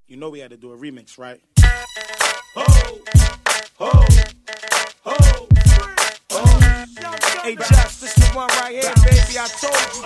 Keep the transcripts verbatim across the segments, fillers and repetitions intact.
You know we had to do a remix, right? Ho, ho, ho, ho. Hey, Just, this the one right here, baby. I told you,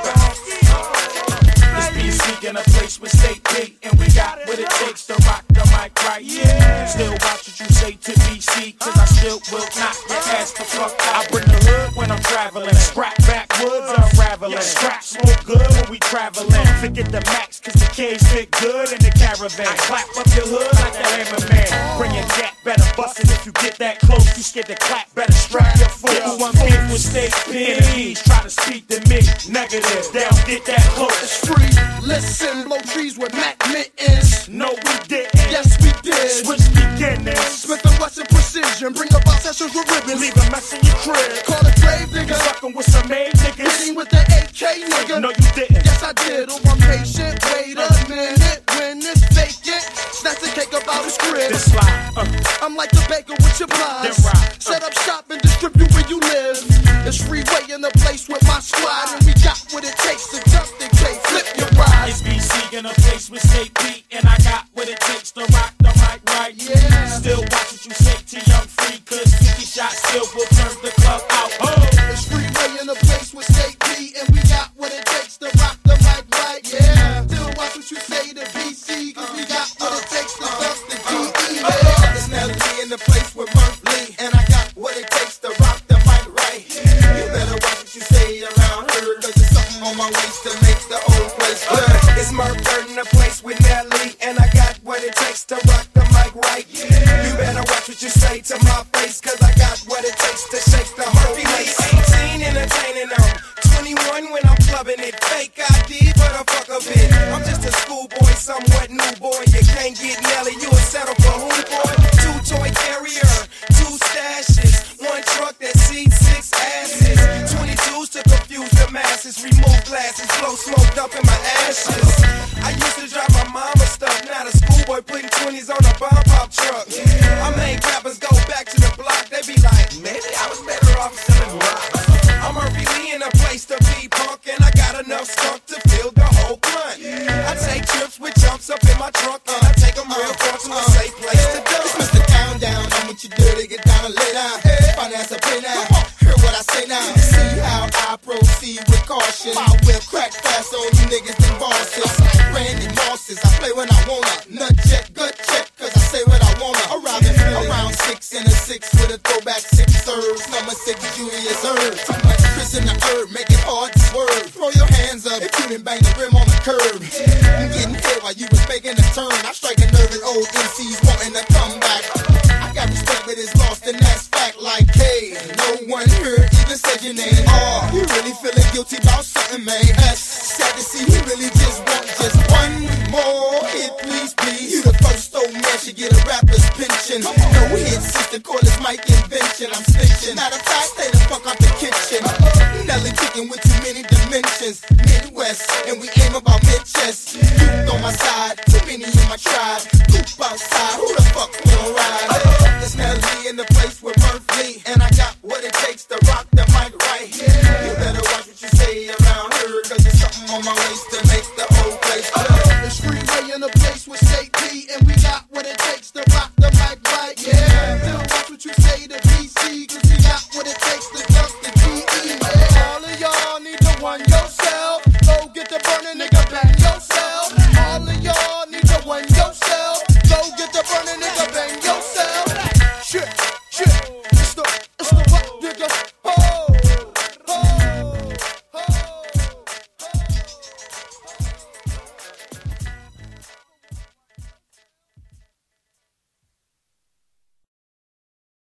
dog. This be speaking a place with state beat, and we got what it takes to rock the mic right. Yeah. Still watch what you say to B C, cause I still will knock your ass the fuck out. I bring the hood when I'm traveling. Scrap backwoods unraveling. Scrap smoke good when we traveling. Forget the max, cause the K's fit good in the caravan. Clap up your hood like the hammer man. Bring your gat, better bust it if you get that close. You scared to clap, better strap your foot. Who I'm beef with state enemies, try to speak to me. Negative, they don't get that close. It's free, listen, blow trees with Mac mittens. No, we didn't. Yes, we did. Switch beginnings. Smith and Wesson precision. Bring up our sessions with ribbons. Leave a mess in your crib. Call a grave digger. Suckin' with some made niggas. Hitting with the A K, nigga. No, you didn't. Yes, I did. Oh, I'm patient. Wait a minute. When it's vacant, snatch the cake about his crib. This slide, uh, I'm like the baker with your pies. Then ride, uh. Set up shop and distribute where you live. It's freeway in the place with my squad, and we got what it takes to jump the cake, flip your ride. It's B C in a place with state beat, and I got what it takes to rock the mic right. Yeah. Still watch what you say to Young Free, cause fifty shots still will turn the club out. Oh. It's freeway in a place with state beat, and we got what it takes to rock the mic right. Yeah. Still watch what you say to B C, cause we got what it takes to jump the G E. Yeah. It's Nelly in the place with Murph Lee, and I got what it takes to rock the mic right. You better watch what you say around her, cause there's something on my waist to make the whole place good. It's Murph in the place with Nelly, and I got what it takes to rock the mic right. You better watch what you say to my face, cause I got what it takes to shake the whole place. eighteen entertaining them, twenty-one when I'm clubbing it. Fake I D for the fuck of it. I'm just a schoolboy, somewhat new boy. You can't get Nelly, you a settle for who boy? Two toy carrier, two stashes, one truck that seats six asses. twenty-twos to confuse the masses, remove glasses, blow smoke up in my ashes. I used to drive my mama stuff, now the schoolboy putting twenties on a bomb pop truck. I made rappers go back to the block, they be like, maybe I was better off selling rocks. I'm Murphy Lee in a place to be punk, and I got enough skunk to fill the whole blunt. I take trips with jumps up in my trunk, and I take them real far to a safe place to dump. It's Mister Down Down, I'm what you do to get down and lay down. Finance a pay now, hear what I say now. See how I proceed with caution. I will crack fast on you niggas and bosses. Randy Mosses, I play when I wanna. Nut check, gut check, cause I say what I wanna. Arriving around six in a six with a throwback six serves. Number six, Julius Herb. Too much Chris in the herb, make it hard to swerve. Throw your hands up if you didn't bang the rim on the curb. I'm getting hit while you was making a turn. I strike a nerve at old M Cs wanting to come back. I got respect but it's lost and that's fact. Like, hey, no one here even said your name. Oh, you really feeling guilty about something, man. That's sad to see, he really just want just one more hit, please, please. You the first old man should get a rapper's pension. No hit, sister, call this mic invention. I'm snitching. Matter of fact, stay the fuck out the kitchen. Nelly kicking with too many dimensions. Midwest, and we aim about mid-chest. You on my side, too many in my tribe. Poop outside, who the fuck will ride? It's Nelly in the place with Murph Lee, and I got what it takes to rock the mic right. You better watch what you say around her, cause there's something on my waist to make the whole place good. It's freeway in a place with state beat, and we got what it takes to rock the mic right. Yeah. Still watch what you say to B C, cause we got what it takes to jump the G E. Yeah. All of y'all need to one yourself. Go get the burning nigga, bang yourself. All of y'all need to one yourself. Go get the burning nigga,